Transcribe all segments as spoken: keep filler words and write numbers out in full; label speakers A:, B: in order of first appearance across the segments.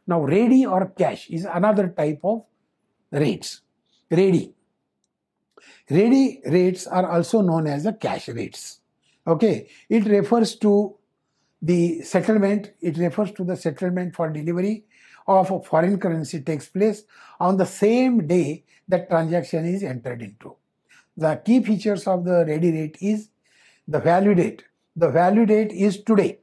A: Now, ready or cash is another type of rates. Ready. Ready rates are also known as the cash rates. Okay, it refers to the settlement, it refers to the settlement for delivery of a foreign currency takes place on the same day that transaction is entered into. The key features of the ready rate is the value date. The value date is today.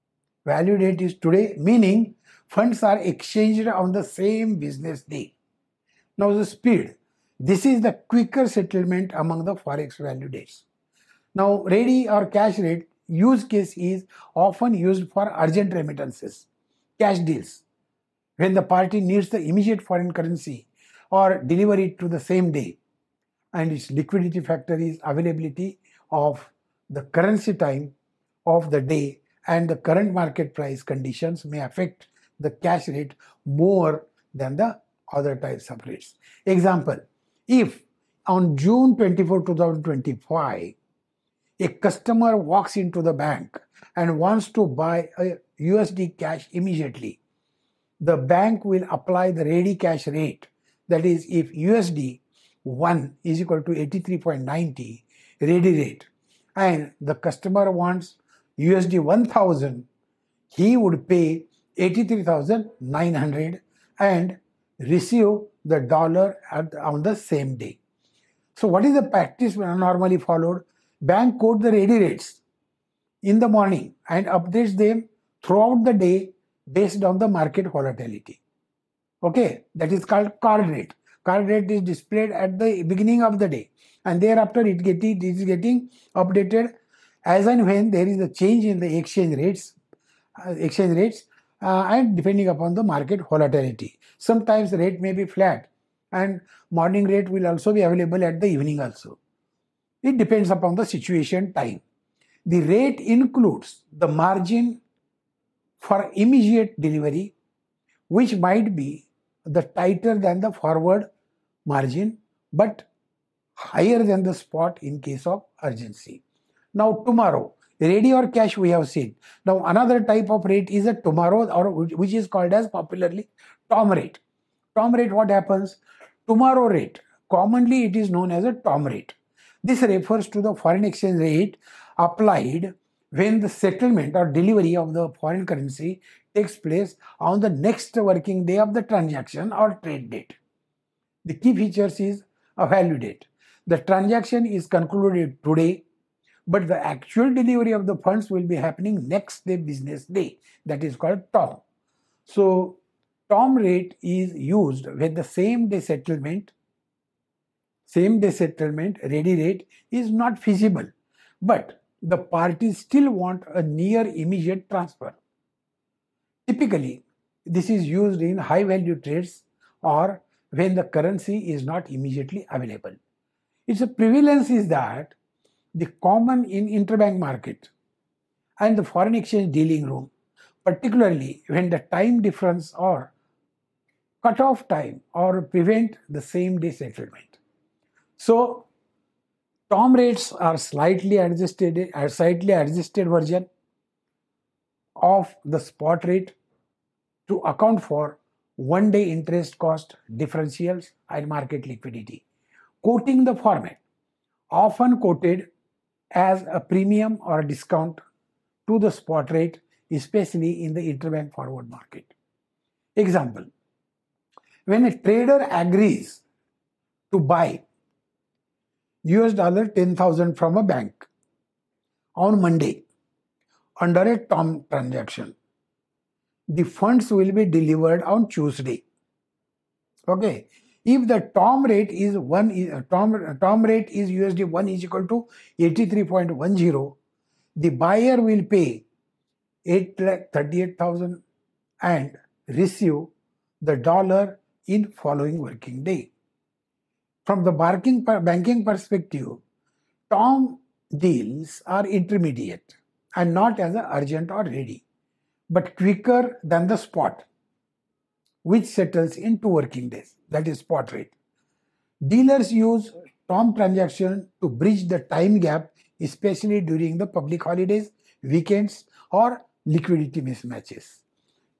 A: Value date is today, meaning funds are exchanged on the same business day. Now the speed. This is the quicker settlement among the forex value dates. Now ready or cash rate use case is often used for urgent remittances, cash deals, when the party needs the immediate foreign currency or deliver it to the same day, and its liquidity factor is availability of the currency time of the day, and the current market price conditions may affect the cash rate more than the other types of rates. Example, if on June twenty-fourth, two thousand twenty-five, a customer walks into the bank and wants to buy a U S D cash immediately, the bank will apply the ready cash rate. That is, if U S D one is equal to eighty-three point nine zero ready rate and the customer wants U S D one thousand, he would pay eighty-three thousand nine hundred and receive the dollar at, on the same day. So what is the practice normally followed? Bank quote the ready rates in the morning and updates them throughout the day based on the market volatility. Okay, that is called card rate. Card rate is displayed at the beginning of the day, and thereafter it, get, it is getting updated as and when there is a change in the exchange rates, uh, exchange rates, uh, and depending upon the market volatility. Sometimes the rate may be flat, and morning rate will also be available at the evening also. It depends upon the situation time. The rate includes the margin for immediate delivery, which might be the tighter than the forward margin, but higher than the spot in case of urgency. Now tomorrow, ready or cash we have seen. Now another type of rate is a tomorrow, or which is called as popularly Tom rate. Tom rate, what happens? Tomorrow rate, commonly it is known as a Tom rate. This refers to the foreign exchange rate applied when the settlement or delivery of the foreign currency takes place on the next working day of the transaction or trade date. The key features is a value date. The transaction is concluded today, but the actual delivery of the funds will be happening next day business day. That is called Tom. So Tom rate is used when the same day settlement, same day settlement ready rate is not feasible, but the parties still want a near immediate transfer. Typically, this is used in high value trades or when the currency is not immediately available. Its prevalence is that the common in interbank market and the foreign exchange dealing room, particularly when the time difference or cut-off time or prevent the same day settlement. So Tom rates are slightly adjusted, a slightly adjusted version of the spot rate to account for one-day interest cost differentials and market liquidity. Quoting the format, often quoted as a premium or a discount to the spot rate, especially in the interbank forward market. Example, when a trader agrees to buy U S dollar ten thousand from a bank on Monday under a Tom transaction, the funds will be delivered on Tuesday. Okay, if the Tom rate is one, Tom, Tom rate is U S D one is equal to eighty-three point one zero, the buyer will pay eight lakh thirty-eight thousand and receive the dollar in following working day. From the banking perspective, Tom deals are intermediate and not as a urgent or ready, but quicker than the spot, which settles in two working days, that is spot rate. Dealers use Tom transaction to bridge the time gap, especially during the public holidays, weekends, or liquidity mismatches.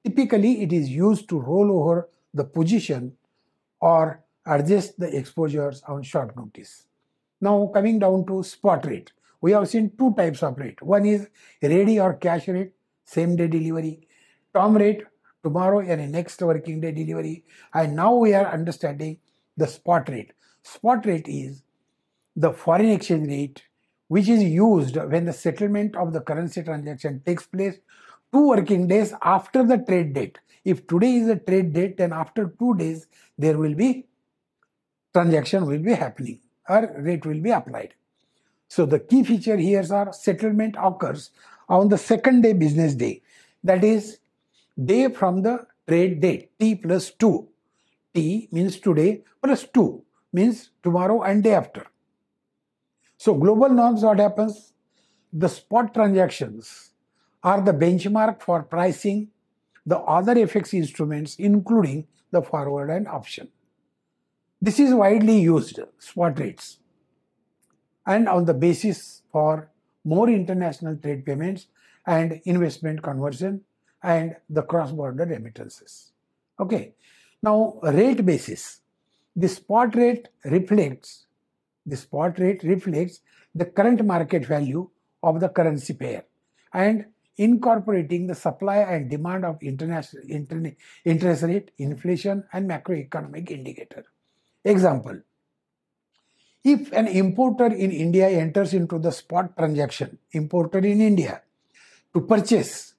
A: Typically, it is used to roll over the position or adjust the exposures on short notice. Now, coming down to spot rate, we have seen two types of rate. One is ready or cash rate, same day delivery. Term rate, tomorrow and next working day delivery. And now we are understanding the spot rate. Spot rate is the foreign exchange rate which is used when the settlement of the currency transaction takes place two working days after the trade date. If today is the trade date, then after two days there will be transaction will be happening or rate will be applied. So the key feature here are settlement occurs on the second day business day, that is day from the trade date, T plus two. T means today plus two means tomorrow and day after. So global norms, what happens? The spot transactions are the benchmark for pricing the other F X instruments including the forward and option. This is widely used, spot rates, and on the basis for more international trade payments and investment conversion and the cross-border remittances. Okay, now rate basis. The spot rate reflects the spot rate reflects the current market value of the currency pair and incorporating the supply and demand of international internet, interest rate, inflation, and macroeconomic indicator. Example: if an importer in India enters into the spot transaction, importer in India, to purchase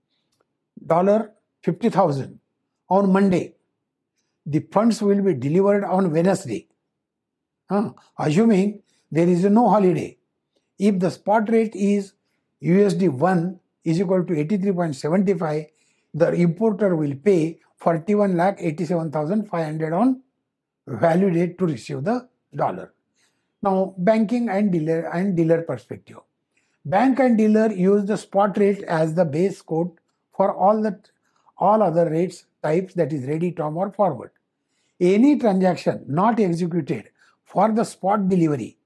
A: fifty thousand on Monday, the funds will be delivered on Wednesday, huh? assuming there is no holiday. If the spot rate is U S D one is equal to eighty-three point seven five, the importer will pay forty-one lakh eighty-seven thousand five hundred on value date to receive the dollar. Now, banking and dealer and dealer perspective. Bank and dealer use the spot rate as the base code for all the all other rates types, that is ready, term, or forward. Any transaction not executed for the spot delivery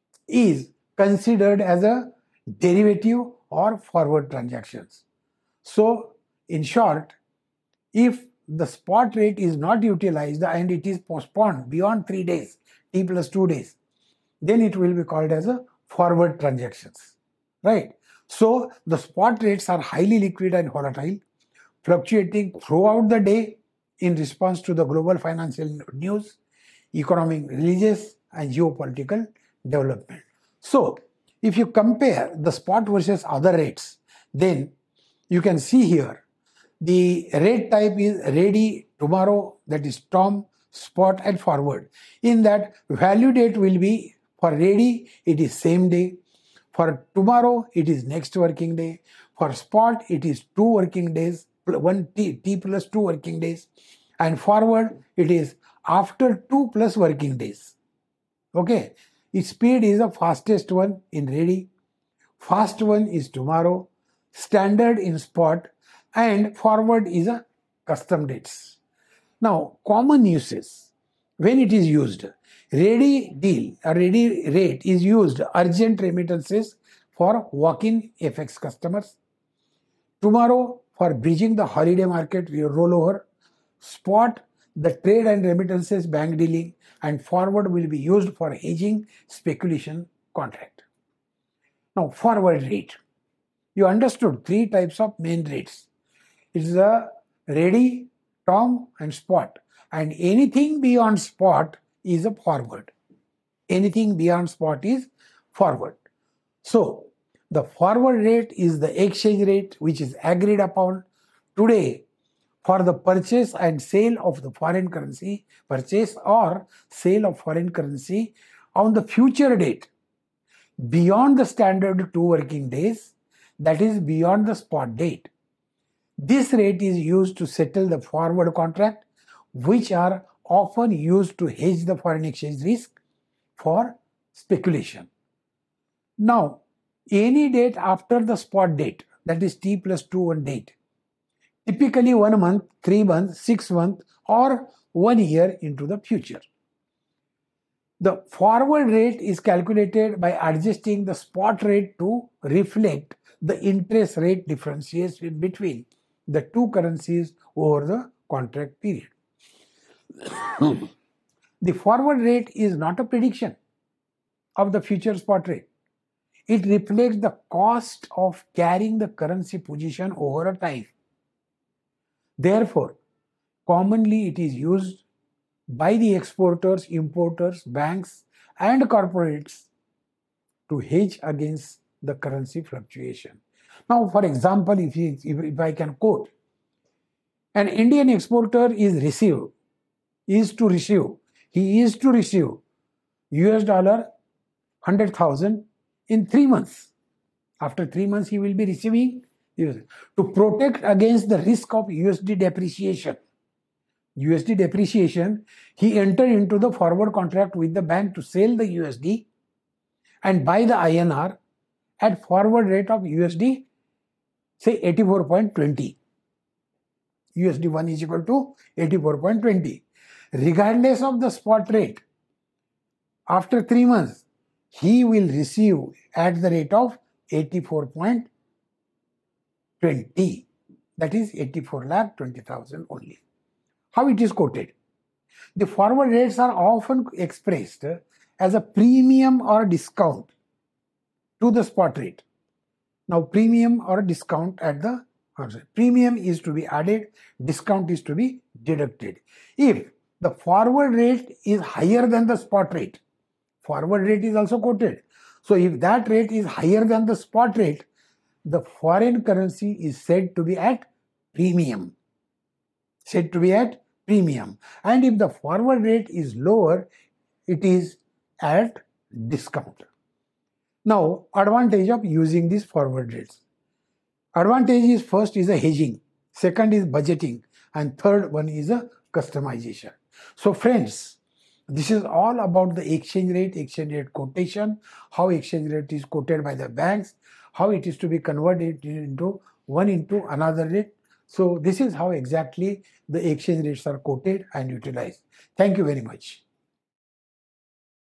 A: is considered as a derivative or forward transactions. So, in short, if the spot rate is not utilized and it is postponed beyond three days, T plus two days, then it will be called as a forward transactions, right? So the spot rates are highly liquid and volatile, fluctuating throughout the day in response to the global financial news, economic releases, and geopolitical development. So if you compare the spot versus other rates, then you can see here the rate type is ready, tomorrow, that is term, spot, and forward. In that, value date will be for ready, it is same day. For tomorrow, it is next working day. For spot, it is two working days, one T, T plus two working days. And forward, it is after two plus working days. Okay, its speed is the fastest one in ready, fast one is tomorrow, standard in spot, and forward is a custom dates. Now, common uses when it is used. Ready deal, a ready rate is used urgent remittances for walk-in F X customers. Tomorrow for bridging the holiday market rollover. Spot, the trade and remittances bank dealing, and forward will be used for hedging speculation contract. Now, forward rate. You understood three types of main rates. It is a ready, term, and spot. And anything beyond spot is a forward. Anything beyond spot is forward. So, the forward rate is the exchange rate which is agreed upon today for the purchase and sale of the foreign currency, purchase or sale of foreign currency on the future date beyond the standard two working days, that is beyond the spot date. This rate is used to settle the forward contract, which are often used to hedge the foreign exchange risk for speculation. Now, any date after the spot date, that is T plus two one date, typically one month, three months, six months, or one year into the future. The forward rate is calculated by adjusting the spot rate to reflect the interest rate differentiation between the two currencies over the contract period. The forward rate is not a prediction of the future spot rate. It reflects the cost of carrying the currency position over a time. Therefore, commonly it is used by the exporters, importers, banks, and corporates to hedge against the currency fluctuation. Now, for example, if, you, if, if I can quote, an Indian exporter is received, is to receive, he is to receive U S dollar one hundred thousand in three months. After three months, he will be receiving to protect against the risk of U S D depreciation. U S D depreciation, he entered into the forward contract with the bank to sell the U S D and buy the I N R at forward rate of U S D, say eighty-four point two zero. U S D one is equal to eighty-four point two zero. Regardless of the spot rate, after three months, he will receive at the rate of eighty-four point two zero. That is eighty-four lakh twenty thousand only. How it is quoted? The forward rates are often expressed as a premium or discount to the spot rate. Now, premium or discount at the premium is to be added, discount is to be deducted. If the forward rate is higher than the spot rate, forward rate is also quoted. So, if that rate is higher than the spot rate, the foreign currency is said to be at premium. Said to be at premium. And if the forward rate is lower, it is at discount. Now, advantage of using these forward rates. Advantage is first is a hedging, second is budgeting, and third one is a customization. So friends, this is all about the exchange rate, exchange rate quotation, how exchange rate is quoted by the banks, how it is to be converted into one into another rate. So this is how exactly the exchange rates are quoted and utilized. Thank you very much.